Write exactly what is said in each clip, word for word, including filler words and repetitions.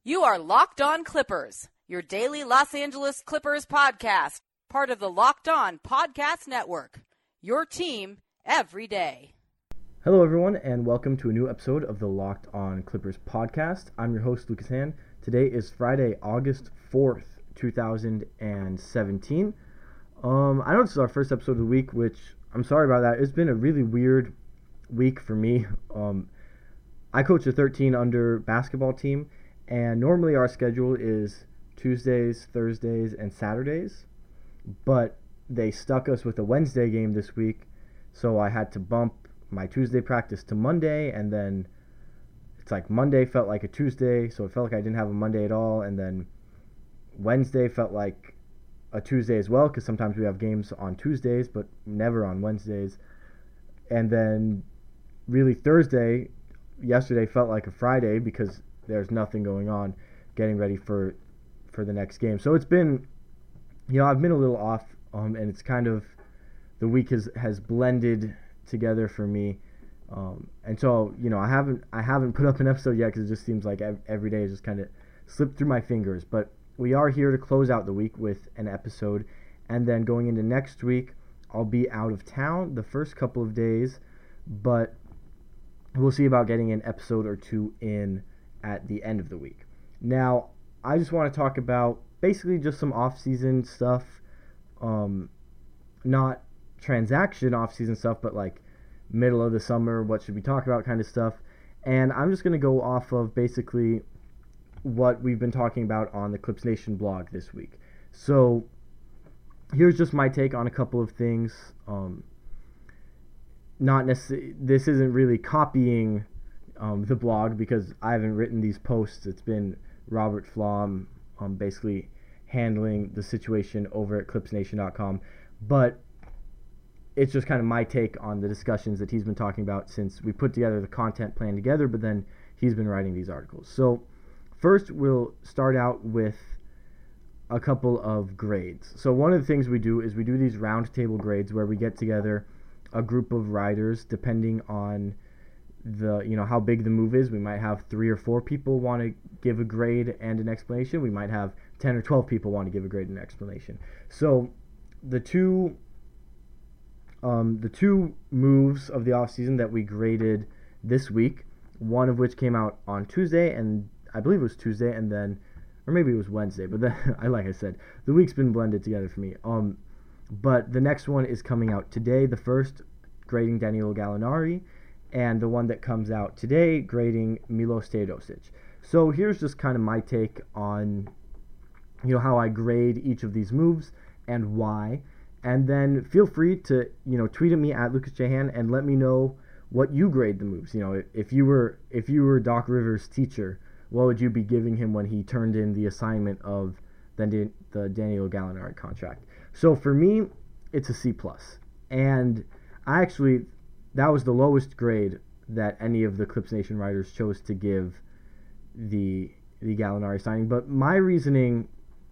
You are Locked On Clippers, your daily Los Angeles Clippers podcast, part of the Locked On Podcast Network, your team every day. Hello, everyone, and welcome to a new episode of the Locked On Clippers podcast. I'm your host, Lucas Han. Today is Friday, August fourth, two thousand seventeen. Um, I know this is our first episode of the week, which I'm sorry about that. It's been a really weird week for me. Um, I coach a thirteen under basketball team, and normally our schedule is Tuesdays, Thursdays, and Saturdays, but they stuck us with a Wednesday game this week, so I had to bump my Tuesday practice to Monday, and then it's like Monday felt like a Tuesday, so it felt like I didn't have a Monday at all, and then Wednesday felt like a Tuesday as well, because sometimes we have games on Tuesdays, but never on Wednesdays, and then really Thursday, yesterday felt like a Friday, because there's nothing going on getting ready for for the next game. So it's been, you know, I've been a little off, um, and it's kind of, the week has, has blended together for me. Um, and so, you know, I haven't I haven't put up an episode yet because it just seems like every day has just kind of slipped through my fingers. But we are here to close out the week with an episode. And then going into next week, I'll be out of town the first couple of days. But we'll see about getting an episode or two in at the end of the week. Now, I just want to talk about basically just some off-season stuff, um, not transaction off-season stuff, but like middle of the summer, what should we talk about kind of stuff. And I'm just going to go off of basically what we've been talking about on the Clips Nation blog this week. So here's just my take on a couple of things. Um, not necessarily, this isn't really copying Um, the blog, because I haven't written these posts. It's been Robert Flom um, basically handling the situation over at clips nation dot com, but it's just kind of my take on the discussions that he's been talking about since we put together the content plan together, but then he's been writing these articles. So first we'll start out with a couple of grades. So one of the things we do is we do these roundtable grades where we get together a group of writers depending on the, you know, how big the move is. We might have three or four people want to give a grade and an explanation. We might have ten or twelve people want to give a grade and an explanation. So the two um, the two moves of the offseason that we graded this week, one of which came out on Tuesday, and I believe it was Tuesday, and then, or maybe it was Wednesday, but then, I like I said, the week's been blended together for me. Um, but the next one is coming out today, the first, grading Danilo Gallinari, and the one that comes out today, grading Milos Teodosic. So here's just kind of my take on, you know, how I grade each of these moves and why. And then feel free to, you know, tweet at me at Lucas Jahan and let me know what you grade the moves. You know, if you were if you were Doc Rivers' teacher, what would you be giving him when he turned in the assignment of the the Danilo Gallinari contract? So for me, it's a C plus, and I actually, that was the lowest grade that any of the Clips Nation writers chose to give the the Gallinari signing. But my reasoning,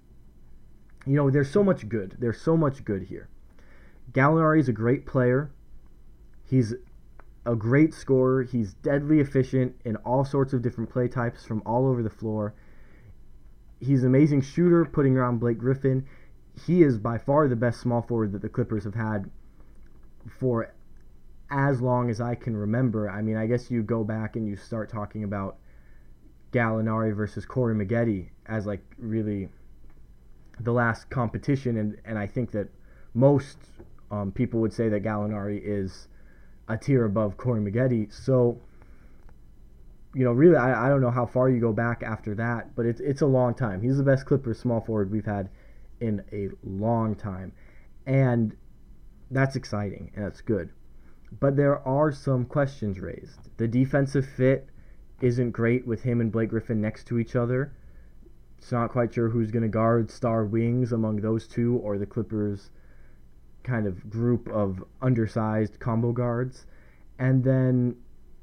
you know, there's so much good. There's so much good here. Gallinari is a great player. He's a great scorer. He's deadly efficient in all sorts of different play types from all over the floor. He's an amazing shooter, putting around Blake Griffin. He is by far the best small forward that the Clippers have had for as long as I can remember. I mean, I guess you go back and you start talking about Gallinari versus Corey Maggette as like really the last competition, and, and I think that most um, people would say that Gallinari is a tier above Corey Maggette. So, you know, really, I, I don't know how far you go back after that, but it's it's a long time. He's the best Clippers small forward we've had in a long time, and that's exciting and that's good. But there are some questions raised. The defensive fit isn't great with him and Blake Griffin next to each other. It's not quite sure who's going to guard star wings among those two or the Clippers' kind of group of undersized combo guards. And then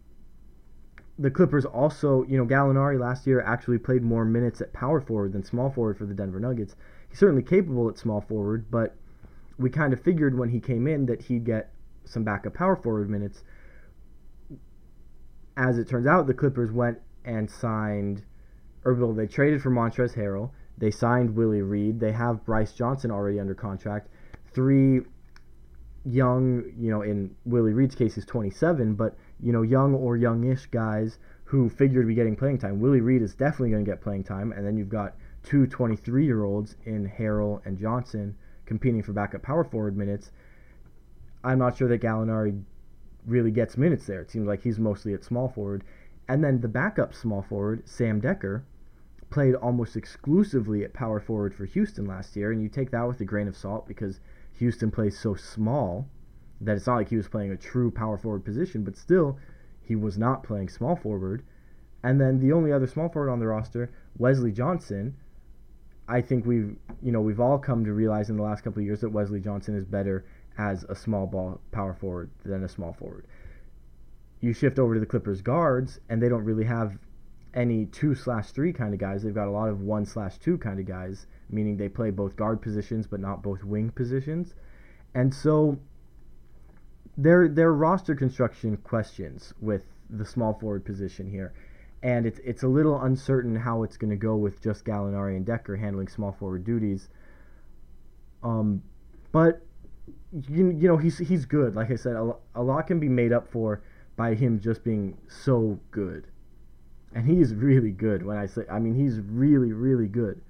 the Clippers also, you know, Gallinari last year actually played more minutes at power forward than small forward for the Denver Nuggets. He's certainly capable at small forward, but we kind of figured when he came in that he'd get some backup power forward minutes. As it turns out, the Clippers went and signed or well, they traded for Montrezl Harrell. They signed Willie Reed. They have Bryce Johnson already under contract. Three young, you know, in Willie Reed's case, he's twenty-seven, but, you know, young or youngish guys who figure to be getting playing time. Willie Reed is definitely going to get playing time, and then you've got two twenty-three-year-olds in Harrell and Johnson competing for backup power forward minutes. I'm not sure that Gallinari really gets minutes there. It seems like he's mostly at small forward. And then the backup small forward, Sam Decker, played almost exclusively at power forward for Houston last year, and you take that with a grain of salt because Houston plays so small that it's not like he was playing a true power forward position, but still, he was not playing small forward. And then the only other small forward on the roster, Wesley Johnson, I think we've, you know, we've all come to realize in the last couple of years that Wesley Johnson is better as a small ball power forward than a small forward. You shift over to the Clippers guards, and they don't really have any two slash three kind of guys. They've got a lot of one slash two kind of guys, meaning they play both guard positions but not both wing positions. And so their their roster construction questions with the small forward position here. And it's it's a little uncertain how it's going to go with just Gallinari and Decker handling small forward duties. Um, but you, you know he's he's good. Like I said, a, a lot can be made up for by him just being so good, and he is really good. When I say, I mean he's really really good.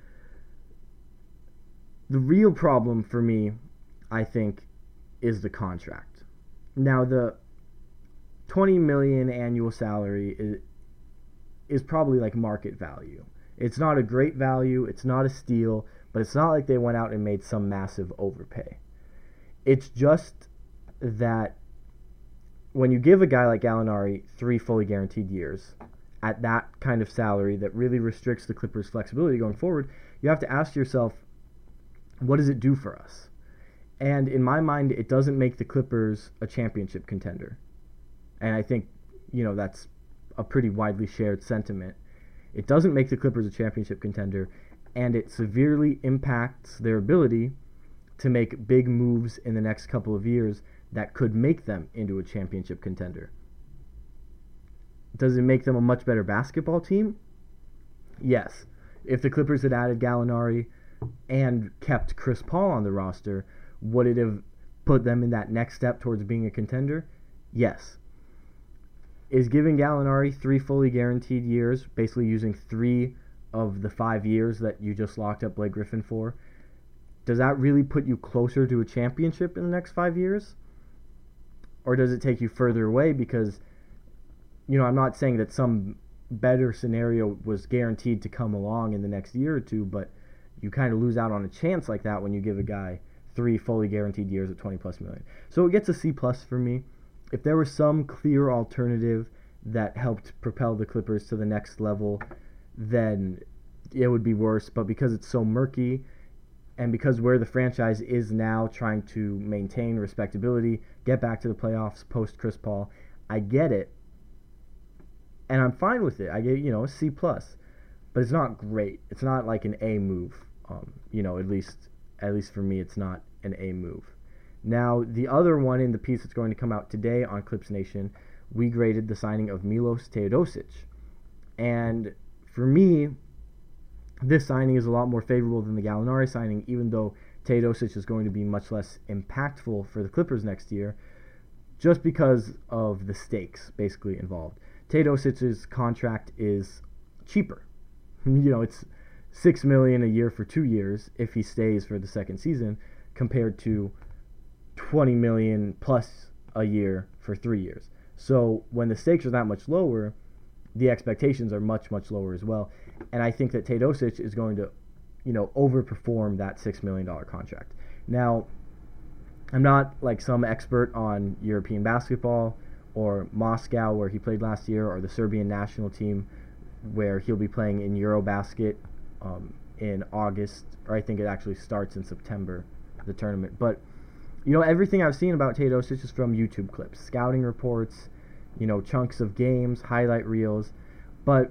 The real problem for me, I think, is the contract. Now the twenty million annual salary is. is probably like market value. It's not a great value, it's not a steal, but it's not like they went out and made some massive overpay. It's just that when you give a guy like Gallinari three fully guaranteed years at that kind of salary that really restricts the Clippers' flexibility going forward, you have to ask yourself, what does it do for us? And in my mind, it doesn't make the Clippers a championship contender. And I think, you know, that's a pretty widely shared sentiment. It doesn't make the Clippers a championship contender, and it severely impacts their ability to make big moves in the next couple of years that could make them into a championship contender. Does it make them a much better basketball team? Yes. If the Clippers had added Gallinari and kept Chris Paul on the roster, would it have put them in that next step towards being a contender? Yes. Is giving Gallinari three fully guaranteed years, basically using three of the five years that you just locked up Blake Griffin for, does that really put you closer to a championship in the next five years? Or does it take you further away? Because, you know, I'm not saying that some better scenario was guaranteed to come along in the next year or two, but you kind of lose out on a chance like that when you give a guy three fully guaranteed years at twenty plus million. So it gets a C plus for me. If there was some clear alternative that helped propel the Clippers to the next level, then it would be worse. But because it's so murky, and because where the franchise is now trying to maintain respectability, get back to the playoffs post Chris Paul, I get it, and I'm fine with it. I get, you know, a C plus, but it's not great. It's not like an A move. Um, you know, at least at least for me, it's not an A move. Now, the other one in the piece that's going to come out today on Clips Nation, we graded the signing of Milos Teodosic. And for me, this signing is a lot more favorable than the Gallinari signing, even though Teodosic is going to be much less impactful for the Clippers next year, just because of the stakes basically involved. Teodosic's contract is cheaper. You know, it's six million dollars a year for two years if he stays for the second season, compared to twenty million dollars plus a year for three years. So when the stakes are that much lower, the expectations are much, much lower as well. And I think that Teodosic is going to, you know, overperform that six million dollars contract. Now, I'm not like some expert on European basketball or Moscow, where he played last year, or the Serbian national team, where he'll be playing in Eurobasket um, in August, or I think it actually starts in September, the tournament. But you know, everything I've seen about Teodosic is from YouTube clips, scouting reports, you know, chunks of games, highlight reels. But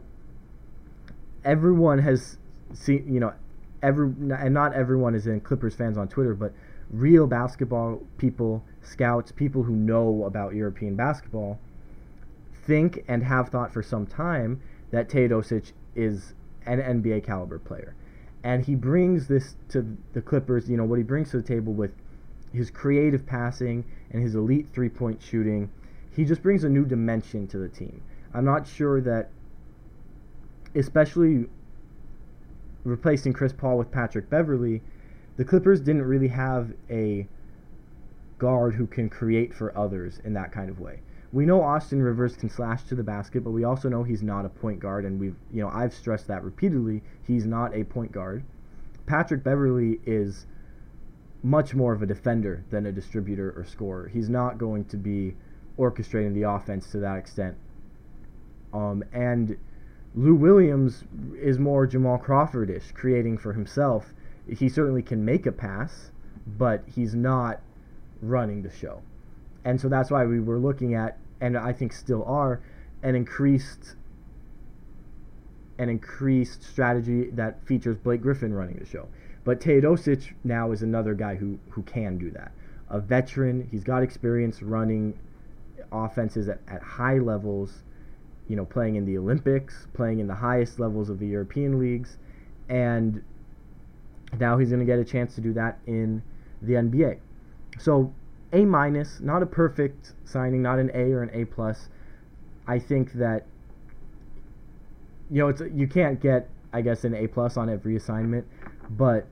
everyone has seen, you know, every and not everyone is in Clippers fans on Twitter, but real basketball people, scouts, people who know about European basketball, think and have thought for some time that Teodosic is an N B A caliber player. And he brings this to the Clippers, you know, what he brings to the table with his creative passing and his elite three-point shooting. He just brings a new dimension to the team. I'm not sure that, especially replacing Chris Paul with Patrick Beverley, the Clippers didn't really have a guard who can create for others in that kind of way. We know Austin Rivers can slash to the basket, but we also know he's not a point guard, and we've, you know, I've stressed that repeatedly. He's not a point guard. Patrick Beverley is much more of a defender than a distributor or scorer. He's not going to be orchestrating the offense to that extent. Um, and Lou Williams is more Jamal Crawford-ish, creating for himself. He certainly can make a pass, but he's not running the show. And so that's why we were looking at, and I think still are, an increased an increased strategy that features Blake Griffin running the show. But Teodosic now is another guy who, who can do that. A veteran, he's got experience running offenses at, at high levels, you know, playing in the Olympics, playing in the highest levels of the European leagues, and now he's going to get a chance to do that in the N B A. So A minus, not a perfect signing, not an A or an A plus. I think that, you know, it's you can't get, I guess, an A plus on every assignment, but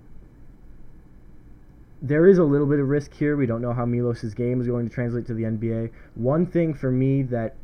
there is a little bit of risk here. We don't know how Milos' game is going to translate to the N B A. One thing for me that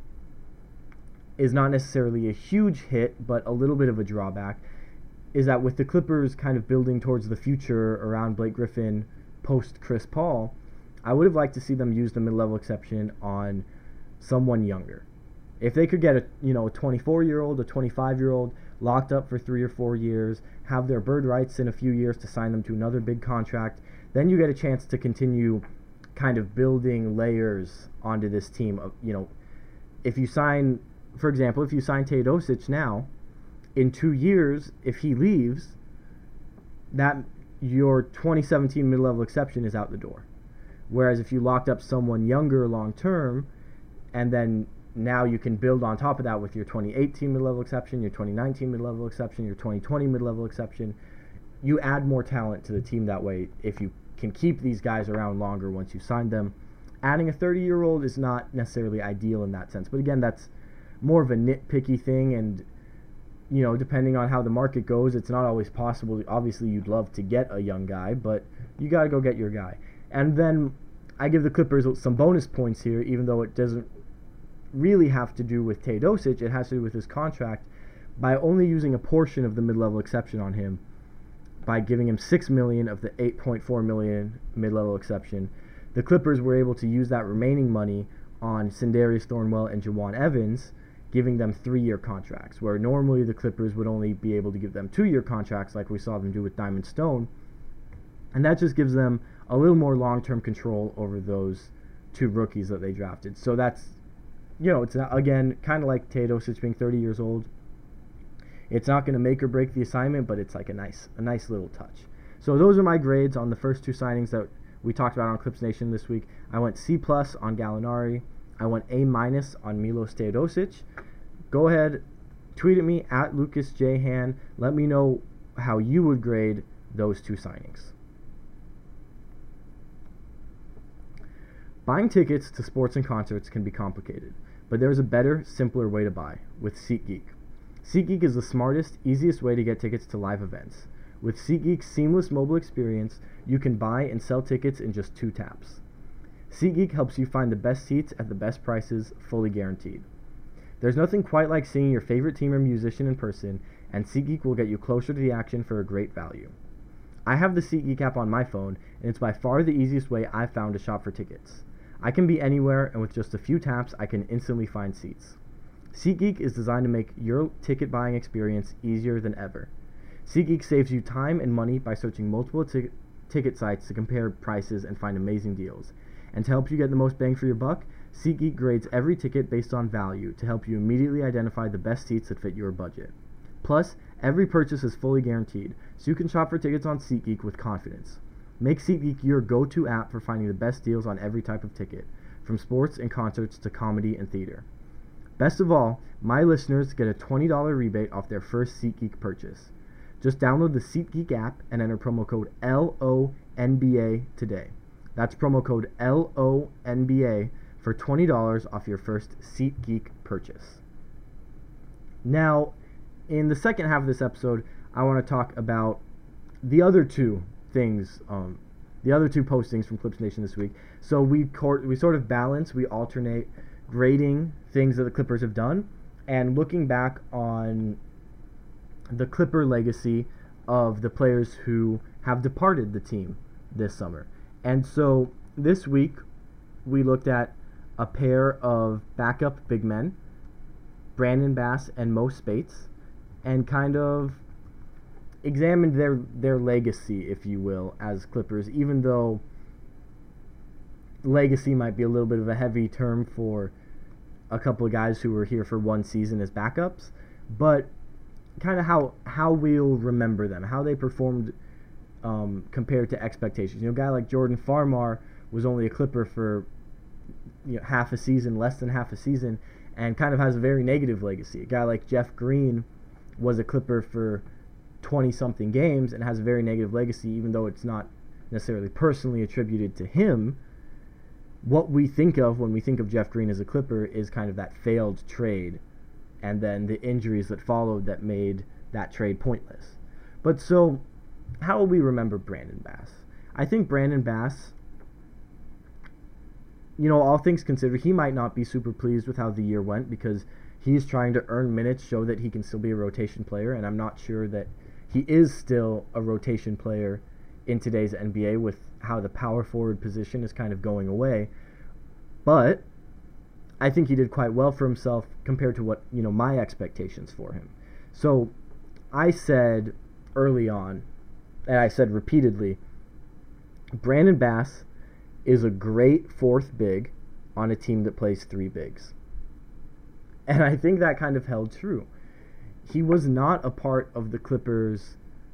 is not necessarily a huge hit, but a little bit of a drawback, is that with the Clippers kind of building towards the future around Blake Griffin post Chris Paul, I would have liked to see them use the mid-level exception on someone younger. If they could get a you know a twenty-four-year-old, a twenty-five-year-old locked up for three or four years, have their bird rights in a few years to sign them to another big contract, then you get a chance to continue kind of building layers onto this team. Of, you know, if you sign, for example, if you sign Teodosic now, in two years, if he leaves, that your twenty seventeen mid-level exception is out the door. Whereas if you locked up someone younger long term, and then now you can build on top of that with your twenty eighteen mid-level exception, your twenty nineteen mid-level exception, your twenty twenty mid-level exception, you add more talent to the team that way if you can keep these guys around longer once you sign them. Adding a thirty-year-old is not necessarily ideal in that sense. But again, that's more of a nitpicky thing, and you know, depending on how the market goes, it's not always possible. Obviously, you'd love to get a young guy, but you got to go get your guy. And then I give the Clippers some bonus points here, even though it doesn't really have to do with Teodosic. It has to do with his contract by only using a portion of the mid-level exception on him, by giving him six million dollars of the eight point four million dollars mid-level exception. The Clippers were able to use that remaining money on Sindarius Thornwell and Jawan Evans, giving them three-year contracts, where normally the Clippers would only be able to give them two-year contracts like we saw them do with Diamond Stone. And that just gives them a little more long-term control over those two rookies that they drafted. So that's, you know, it's not, again, kind of like Teodosic being thirty years old. It's not going to make or break the assignment, but it's like a nice a nice little touch. So those are my grades on the first two signings that we talked about on Clips Nation this week. I went C plus on Gallinari. I went A minus on Milos Teodosic. Go ahead, tweet at me at Lucas J. Han. Let me know how you would grade those two signings. Buying tickets to sports and concerts can be complicated, but there's a better, simpler way to buy with SeatGeek. SeatGeek is the smartest, easiest way to get tickets to live events. With SeatGeek's seamless mobile experience, you can buy and sell tickets in just two taps. SeatGeek helps you find the best seats at the best prices, fully guaranteed. There's nothing quite like seeing your favorite team or musician in person, and SeatGeek will get you closer to the action for a great value. I have the SeatGeek app on my phone, and it's by far the easiest way I've found to shop for tickets. I can be anywhere, and with just a few taps, I can instantly find seats. SeatGeek is designed to make your ticket buying experience easier than ever. SeatGeek saves you time and money by searching multiple t- ticket sites to compare prices and find amazing deals. And to help you get the most bang for your buck, SeatGeek grades every ticket based on value to help you immediately identify the best seats that fit your budget. Plus, every purchase is fully guaranteed, so you can shop for tickets on SeatGeek with confidence. Make SeatGeek your go-to app for finding the best deals on every type of ticket, from sports and concerts to comedy and theater. Best of all, my listeners get a twenty dollars rebate off their first SeatGeek purchase. Just download the SeatGeek app and enter promo code L O N B A today. That's promo code L O N B A for twenty dollars off your first SeatGeek purchase. Now, in the second half of this episode, I want to talk about the other two things, um, the other two postings from Clips Nation this week. So we cor- we sort of balance, we alternate grading things that the Clippers have done and looking back on the Clipper legacy of the players who have departed the team this summer. And so this week we looked at a pair of backup big men, Brandon Bass and Mo Spates, and kind of examined their their legacy, if you will, as Clippers, even though legacy might be a little bit of a heavy term for a couple of guys who were here for one season as backups, but kind of how how we'll remember them, how they performed um, compared to expectations. You know, a guy like Jordan Farmar was only a Clipper for you know, half a season, less than half a season, and kind of has a very negative legacy. A guy like Jeff Green was a Clipper for twenty-something games and has a very negative legacy, even though it's not necessarily personally attributed to him. What we think of when we think of Jeff Green as a Clipper is kind of that failed trade and then the injuries that followed that made that trade pointless. But so, how will we remember Brandon Bass? I think Brandon Bass, you know, all things considered, he might not be super pleased with how the year went because he's trying to earn minutes, show that he can still be a rotation player, and I'm not sure that he is still a rotation player in today's N B A with how the power forward position is kind of going away. But I think he did quite well for himself compared to what, you know, my expectations for him. So I said early on, and I said repeatedly, Brandon Bass is a great fourth big on a team that plays three bigs. And I think that kind of held true. He was not a part of the Clippers'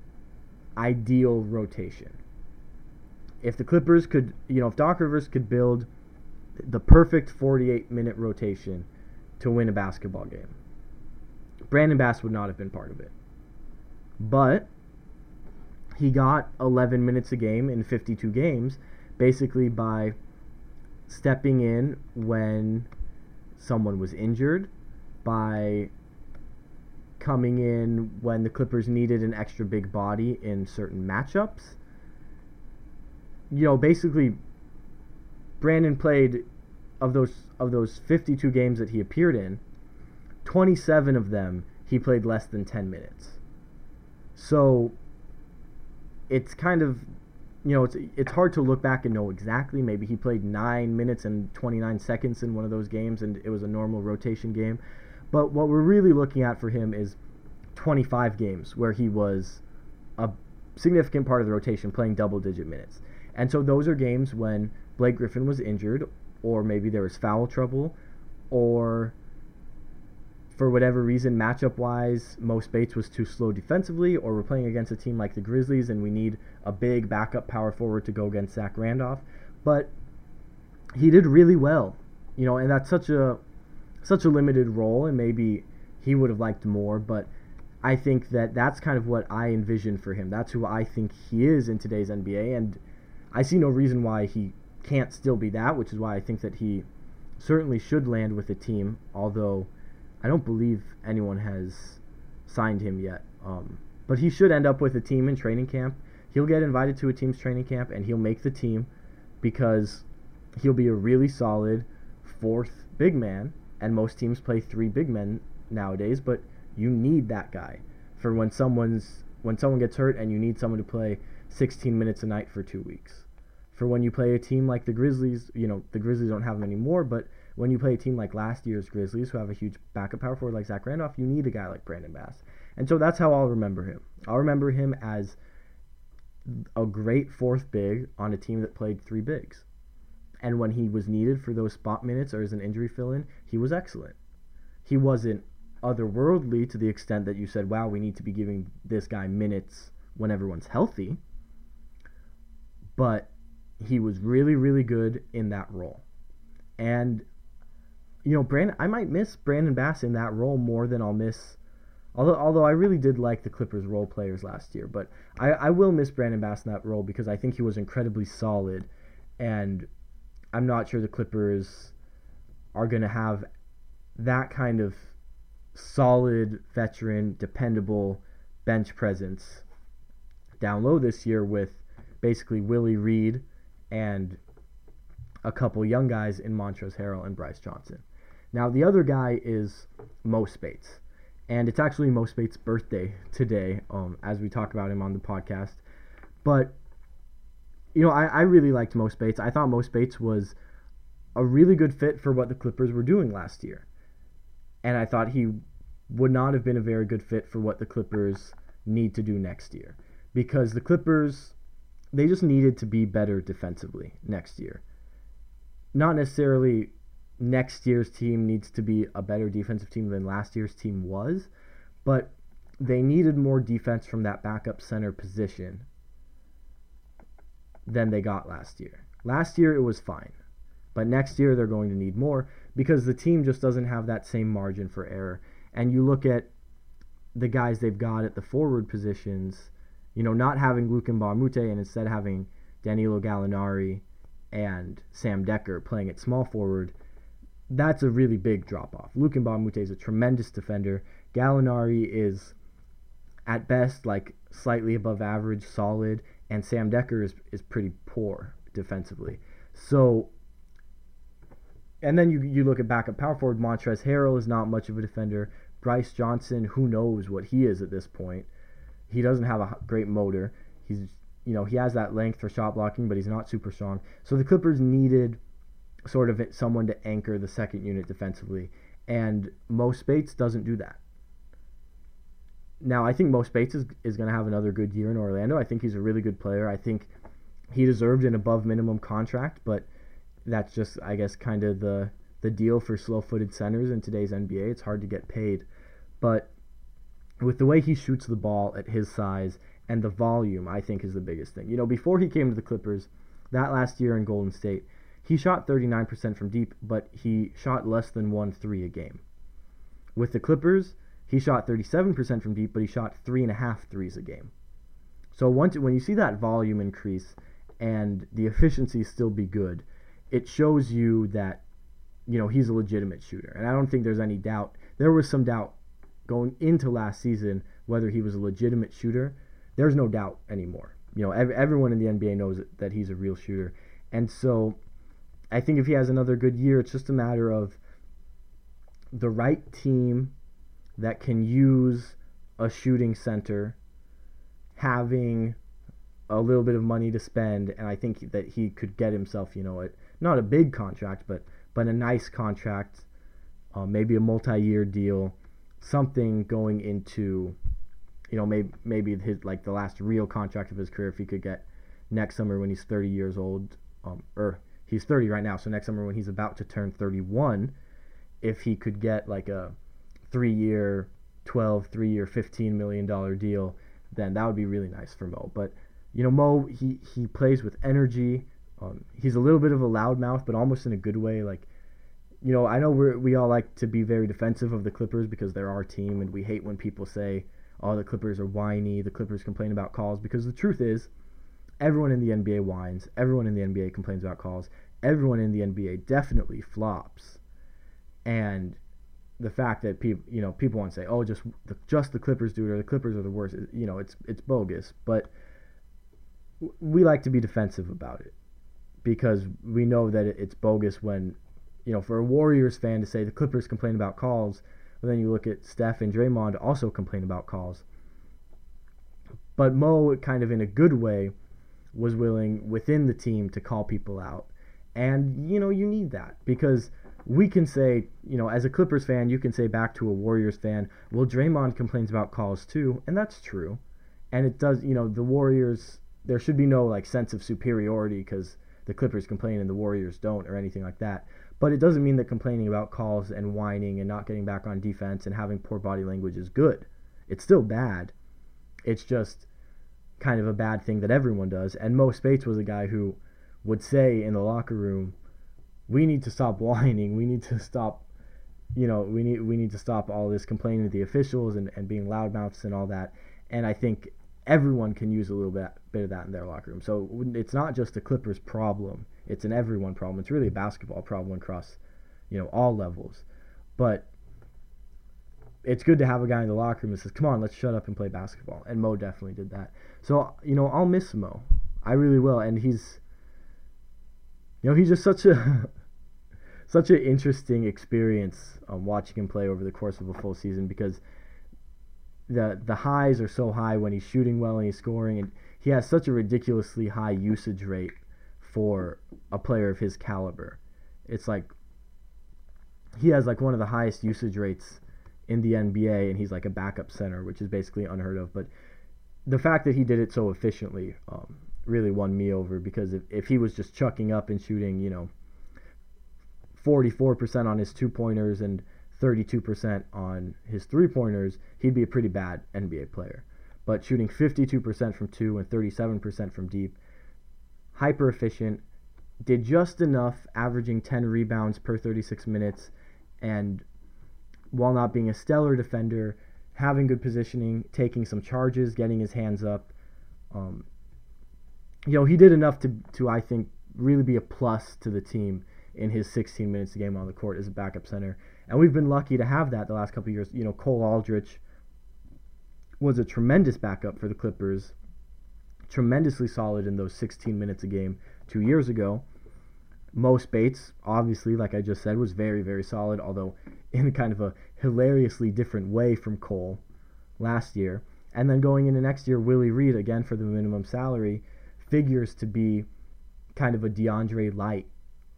ideal rotation. If the Clippers could, you know, if Doc Rivers could build the perfect forty-eight minute rotation to win a basketball game, Brandon Bass would not have been part of it. But he got eleven minutes a game in fifty-two games, basically by stepping in when someone was injured, by coming in when the Clippers needed an extra big body in certain matchups. You know, basically, Brandon played, of those of those fifty-two games that he appeared in, twenty-seven of them he played less than ten minutes. So it's kind of, you know, it's it's hard to look back and know exactly. Maybe he played nine minutes and twenty-nine seconds in one of those games and it was a normal rotation game. But what we're really looking at for him is twenty-five games where he was a significant part of the rotation playing double-digit minutes. And so those are games when Blake Griffin was injured, or maybe there was foul trouble, or for whatever reason, matchup-wise, Mo Spates was too slow defensively, or we're playing against a team like the Grizzlies and we need a big backup power forward to go against Zach Randolph. But he did really well, you know, and that's such a such a limited role, and maybe he would have liked more, but I think that that's kind of what I envision for him. That's who I think he is in today's N B A, and I see no reason why he can't still be that, which is why I think that he certainly should land with a team, although I don't believe anyone has signed him yet. Um, but he should end up with a team in training camp. He'll get invited to a team's training camp, and he'll make the team because he'll be a really solid fourth big man, and most teams play three big men nowadays, but you need that guy for when someone's when someone gets hurt and you need someone to play sixteen minutes a night for two weeks. For when you play a team like the Grizzlies, you know, the Grizzlies don't have them anymore, but when you play a team like last year's Grizzlies, who have a huge backup power forward like Zach Randolph, you need a guy like Brandon Bass. And so that's how I'll remember him. I'll remember him as a great fourth big on a team that played three bigs. And when he was needed for those spot minutes or as an injury fill-in, he was excellent. He wasn't otherworldly to the extent that you said, wow, we need to be giving this guy minutes when everyone's healthy. But he was really, really good in that role. And, you know, Brandon, I might miss Brandon Bass in that role more than I'll miss. Although, although I really did like the Clippers role players last year, but I, I will miss Brandon Bass in that role because I think he was incredibly solid, and I'm not sure the Clippers are going to have that kind of solid, veteran, dependable bench presence down low this year with basically Willie Reed and a couple young guys in Montrezl Harrell and Bryce Johnson. Now, the other guy is Mo Spates. And it's actually Mo Spates' birthday today, um, as we talk about him on the podcast. But, you know, I, I really liked Mo Spates. I thought Mo Spates was a really good fit for what the Clippers were doing last year. And I thought he would not have been a very good fit for what the Clippers need to do next year. Because the Clippers, they just needed to be better defensively next year. Not necessarily next year's team needs to be a better defensive team than last year's team was, but they needed more defense from that backup center position than they got last year. Last year it was fine, but next year they're going to need more because the team just doesn't have that same margin for error. And you look at the guys they've got at the forward positions, you know, not having Luc Mbah a Moute and instead having Danilo Gallinari and Sam Dekker playing at small forward, that's a really big drop-off. Luc Mbah a Moute is a tremendous defender. Gallinari is, at best, like slightly above average, solid, and Sam Dekker is, is pretty poor defensively. So, and then you you look at backup power forward, Montrezl Harrell is not much of a defender. Bryce Johnson, who knows what he is at this point. He doesn't have a great motor. He's, you know, he has that length for shot blocking, but he's not super strong. So the Clippers needed sort of someone to anchor the second unit defensively, and Mo Spates doesn't do that. Now, I think Mo Spates is, is going to have another good year in Orlando. I think he's a really good player. I think he deserved an above minimum contract, but that's just, I guess, kind of the, the deal for slow-footed centers in today's N B A. It's hard to get paid. But with the way he shoots the ball at his size and the volume, I think is the biggest thing. You know, before he came to the Clippers, that last year in Golden State, he shot thirty-nine percent from deep, but he shot less than one three a game. With the Clippers, he shot thirty-seven percent from deep, but he shot three and a half threes a game. So once when you see that volume increase and the efficiency still be good, it shows you that, you know, he's a legitimate shooter. And I don't think there's any doubt. There was some doubt going into last season whether he was a legitimate shooter. There's no doubt anymore. You know, ev- everyone in the N B A knows that he's a real shooter. And so I think if he has another good year, it's just a matter of the right team that can use a shooting center having a little bit of money to spend, and I think that he could get himself, you know, a, not a big contract, but but a nice contract, uh, maybe a multi-year deal, something going into, you know, maybe maybe his like the last real contract of his career if he could get next summer when he's thirty years old, um, or he's thirty right now, so next summer when he's about to turn thirty-one, if he could get like a three-year, twelve, three-year, fifteen million dollars deal, then that would be really nice for Mo. But, you know, Mo, he, he plays with energy. Um, he's a little bit of a loudmouth, but almost in a good way. Like, you know, I know we we all like to be very defensive of the Clippers because they're our team, and we hate when people say, oh, the Clippers are whiny, the Clippers complain about calls, because the truth is, everyone in the N B A whines. Everyone in the N B A complains about calls. Everyone in the N B A definitely flops. And the fact that people, you know, people want to say, oh, just the, just the Clippers do it, or the Clippers are the worst, you know, it's it's bogus. But we like to be defensive about it because we know that it's bogus when, you know, for a Warriors fan to say the Clippers complain about calls, but then you look at Steph and Draymond also complain about calls. But Mo, kind of in a good way, was willing within the team to call people out. And, you know, you need that because we can say, you know, as a Clippers fan, you can say back to a Warriors fan, well, Draymond complains about calls too, and that's true. And it does, you know, the Warriors, there should be no, like, sense of superiority because the Clippers complain and the Warriors don't or anything like that. But it doesn't mean that complaining about calls and whining and not getting back on defense and having poor body language is good. It's still bad. It's just kind of a bad thing that everyone does. And Mo Spates was a guy who would say in the locker room, we need to stop whining. We need to stop you know, we need we need to stop all this complaining to the officials and, and being loudmouths and all that. And I think everyone can use a little bit bit of that in their locker room. So it's not just a Clippers problem; it's an everyone problem. It's really a basketball problem across, you know, all levels. But it's good to have a guy in the locker room that says, "Come on, let's shut up and play basketball." And Mo definitely did that. So you know, I'll miss Mo. I really will. And he's, you know, he's just such a such an interesting experience um, watching him play over the course of a full season, because the the highs are so high when he's shooting well and he's scoring, and he has such a ridiculously high usage rate for a player of his caliber. It's like he has like one of the highest usage rates in the N B A, and he's like a backup center, which is basically unheard of. But the fact that he did it so efficiently um, really won me over, because if, if he was just chucking up and shooting, you know, forty-four percent on his two-pointers and thirty-two percent on his three-pointers, he'd be a pretty bad N B A player. But shooting fifty-two percent from two and thirty-seven percent from deep, hyper efficient, did just enough, averaging ten rebounds per thirty-six minutes, and while not being a stellar defender, having good positioning, taking some charges, getting his hands up. Um, you know, he did enough to, to, I think, really be a plus to the team in his sixteen minutes a game on the court as a backup center. And we've been lucky to have that the last couple of years. You know, Cole Aldrich was a tremendous backup for the Clippers, tremendously solid in those sixteen minutes a game two years ago. Mo Spates, obviously, like I just said, was very, very solid, although in kind of a hilariously different way from Cole last year. And then going into next year, Willie Reed, again for the minimum salary, figures to be kind of a DeAndre Light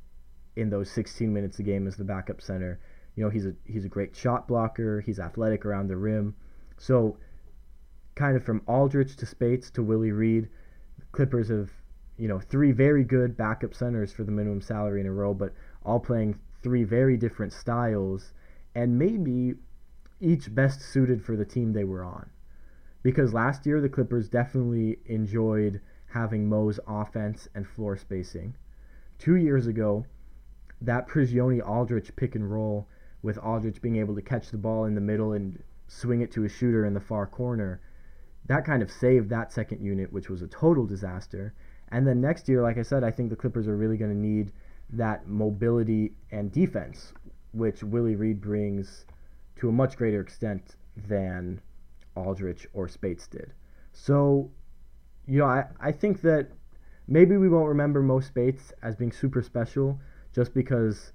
in those sixteen minutes a game as the backup center. You know, he's a he's a great shot blocker. He's athletic around the rim. So kind of from Aldrich to Spates to Willie Reed, Clippers have, you know, three very good backup centers for the minimum salary in a row, but all playing three very different styles, and maybe each best suited for the team they were on. Because last year the Clippers definitely enjoyed having Mo's offense and floor spacing. Two years ago, that Prigioni-Aldrich pick and roll, with Aldrich being able to catch the ball in the middle and swing it to a shooter in the far corner, that kind of saved that second unit, which was a total disaster. And then next year, like I said, I think the Clippers are really going to need that mobility and defense, which Willie Reed brings to a much greater extent than Aldrich or Spates did. So, you know, I, I think that maybe we won't remember Mo Spates as being super special just because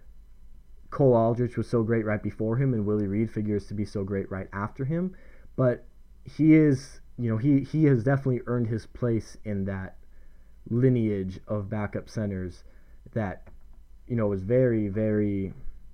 Cole Aldrich was so great right before him and Willie Reed figures to be so great right after him. But he is, you know, he, he has definitely earned his place in that lineage of backup centers that, you know, was very, very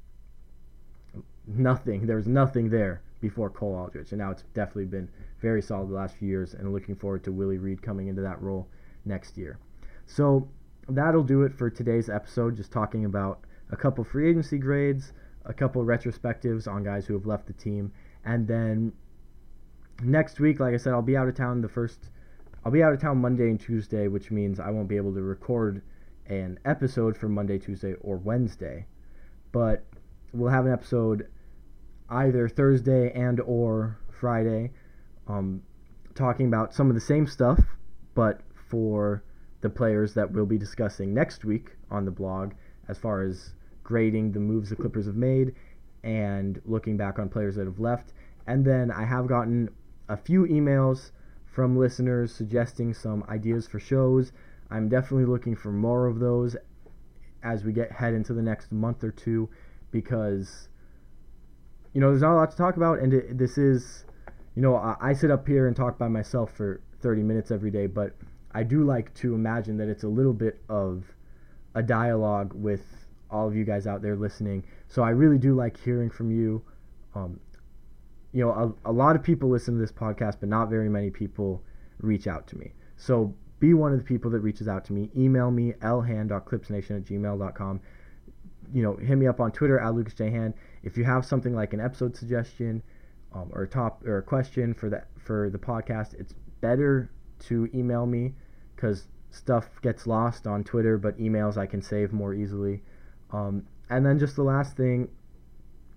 nothing. There was nothing there before Cole Aldrich, and now it's definitely been very solid the last few years, and looking forward to Willie Reed coming into that role next year. So that'll do it for today's episode, just talking about a couple free agency grades, a couple retrospectives on guys who have left the team, and then next week, like I said, I'll be out of town the first I'll be out of town Monday and Tuesday, which means I won't be able to record an episode for Monday, Tuesday, or Wednesday. But we'll have an episode either Thursday and or Friday, um, talking about some of the same stuff, but for the players that we'll be discussing next week on the blog, as far as grading the moves the Clippers have made and looking back on players that have left. And then I have gotten a few emails from listeners suggesting some ideas for shows. I'm definitely looking for more of those as we get head into the next month or two, because, you know, there's not a lot to talk about, and it, this is, you know, I, I sit up here and talk by myself for thirty minutes every day, but I do like to imagine that it's a little bit of a dialogue with all of you guys out there listening. So I really do like hearing from you. Um, You know, a, a lot of people listen to this podcast, but not very many people reach out to me. So be one of the people that reaches out to me. Email me, l hand dot clips nation at gmail dot com. You know, hit me up on Twitter, at Lucas J. Hand. If you have something like an episode suggestion um, or a top or a question for the, for the podcast, it's better to email me, because stuff gets lost on Twitter, but emails I can save more easily. Um, and then just the last thing,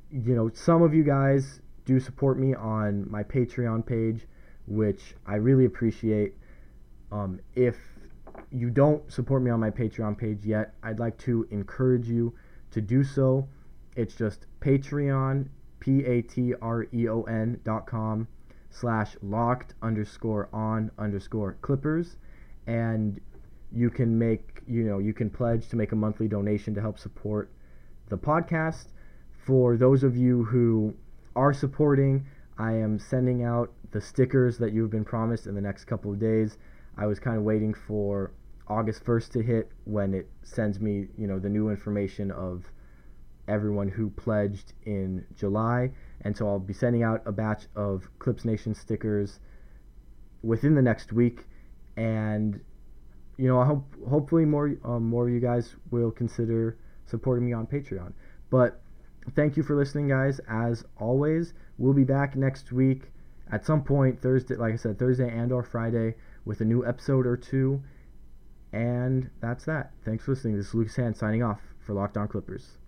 you know, some of you guys do support me on my Patreon page, which I really appreciate. Um, if you don't support me on my Patreon page yet, I'd like to encourage you to do so. It's just Patreon, P-A-T-R-E-O-N dot com slash locked underscore on underscore Clippers. And you can make, you know, you can pledge to make a monthly donation to help support the podcast. For those of you who are supporting, I am sending out the stickers that you've been promised in the next couple of days. I was kind of waiting for August first to hit when it sends me, you know, the new information of everyone who pledged in July. And so I'll be sending out a batch of Clips Nation stickers within the next week. And, you know, I hope hopefully more um, more of you guys will consider supporting me on Patreon. But thank you for listening, guys. As always, we'll be back next week at some point, Thursday, like I said, Thursday and or Friday, with a new episode or two. And that's that. Thanks for listening. This is Lucas Hand signing off for Locked On Clippers.